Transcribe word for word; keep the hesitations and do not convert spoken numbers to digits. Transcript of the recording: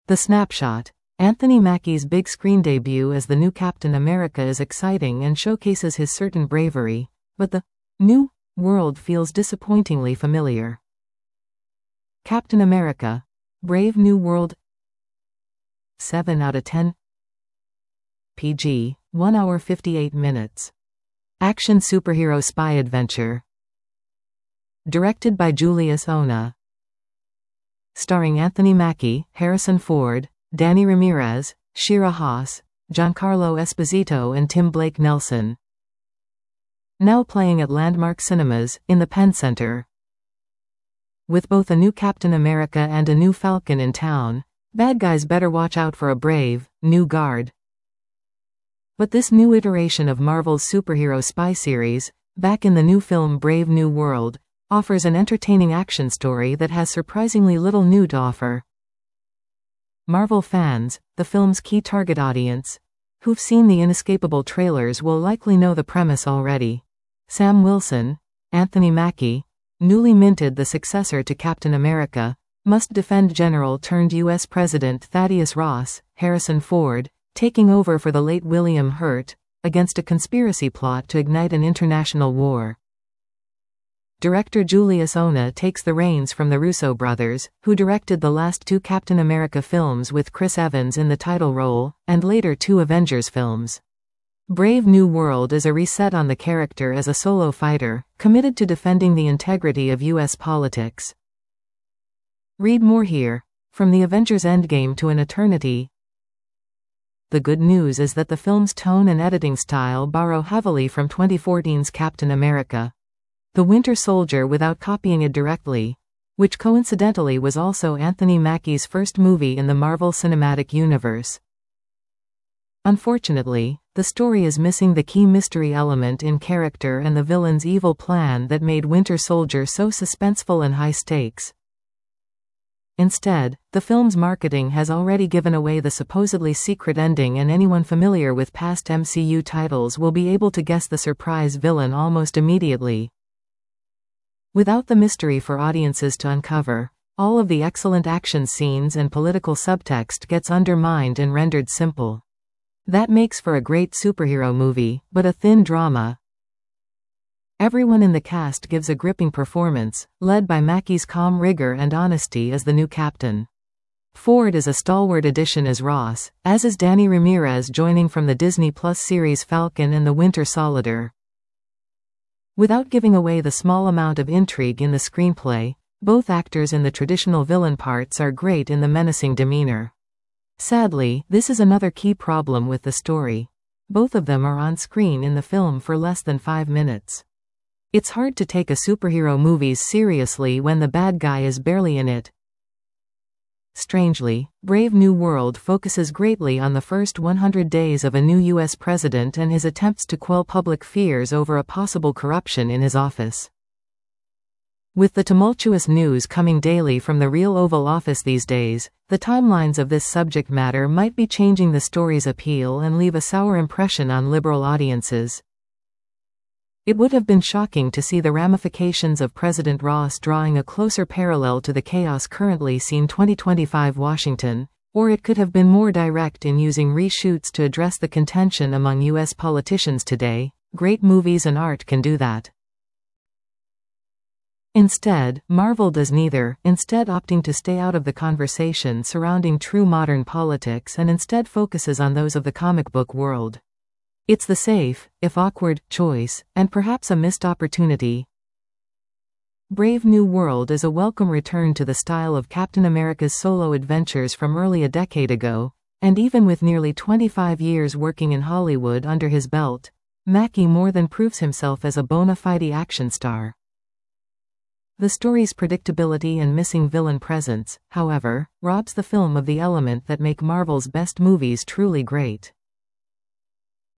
The snapshot. Anthony Mackie's big screen debut as the new Captain America is exciting and showcases his certain bravery, but the new world feels disappointingly familiar. Captain America: Brave New World. seven out of ten. P G, one hour fifty-eight minutes. Action superhero spy adventure. Directed by Julius Onah. Starring Anthony Mackie, Harrison Ford, Danny Ramirez, Shira Haas, Giancarlo Esposito and Tim Blake Nelson. Now playing at Landmark Cinemas, in the Penn Center. With both a new Captain America and a new Falcon in town, bad guys better watch out for a brave, new guard. But this new iteration of Marvel's superhero spy series, back in the new film Brave New World, offers an entertaining action story that has surprisingly little new to offer. Marvel fans, the film's key target audience, who've seen the inescapable trailers will likely know the premise already. Sam Wilson, Anthony Mackie, newly minted the successor to Captain America, must defend General-turned-U S President Thaddeus Ross, Harrison Ford, taking over for the late William Hurt, against a conspiracy plot to ignite an international war. Director Julius Onah takes the reins from the Russo brothers, who directed the last two Captain America films with Chris Evans in the title role, and later two Avengers films. Brave New World is a reset on the character as a solo fighter, committed to defending the integrity of U S politics. Read more here. From the Avengers Endgame to an Eternity. The good news is that the film's tone and editing style borrow heavily from twenty fourteen's Captain America: The Winter Soldier without copying it directly, which coincidentally was also Anthony Mackie's first movie in the Marvel Cinematic Universe. Unfortunately, the story is missing the key mystery element in character and the villain's evil plan that made Winter Soldier so suspenseful and high stakes. Instead, the film's marketing has already given away the supposedly secret ending, and anyone familiar with past M C U titles will be able to guess the surprise villain almost immediately. Without the mystery for audiences to uncover, all of the excellent action scenes and political subtext gets undermined and rendered simple. That makes for a great superhero movie, but a thin drama. Everyone in the cast gives a gripping performance, led by Mackie's calm rigor and honesty as the new captain. Ford is a stalwart addition as Ross, as is Danny Ramirez, joining from the Disney Plus series Falcon and the Winter Soldier. Without giving away the small amount of intrigue in the screenplay, both actors in the traditional villain parts are great in the menacing demeanor. Sadly, this is another key problem with the story. Both of them are on screen in the film for less than five minutes. It's hard to take a superhero movies seriously when the bad guy is barely in it. Strangely, Brave New World focuses greatly on the first one hundred days of a new U S president and his attempts to quell public fears over a possible corruption in his office. With the tumultuous news coming daily from the real Oval Office these days, the timelines of this subject matter might be changing the story's appeal and leave a sour impression on liberal audiences. It would have been shocking to see the ramifications of President Ross drawing a closer parallel to the chaos currently seen in twenty twenty-five Washington, or it could have been more direct in using reshoots to address the contention among U S politicians today. Great movies and art can do that. Instead, Marvel does neither, instead opting to stay out of the conversation surrounding true modern politics and instead focuses on those of the comic book world. It's the safe, if awkward, choice, and perhaps a missed opportunity. Brave New World is a welcome return to the style of Captain America's solo adventures from early a decade ago, and even with nearly twenty-five years working in Hollywood under his belt, Mackie more than proves himself as a bona fide action star. The story's predictability and missing villain presence, however, robs the film of the element that make Marvel's best movies truly great.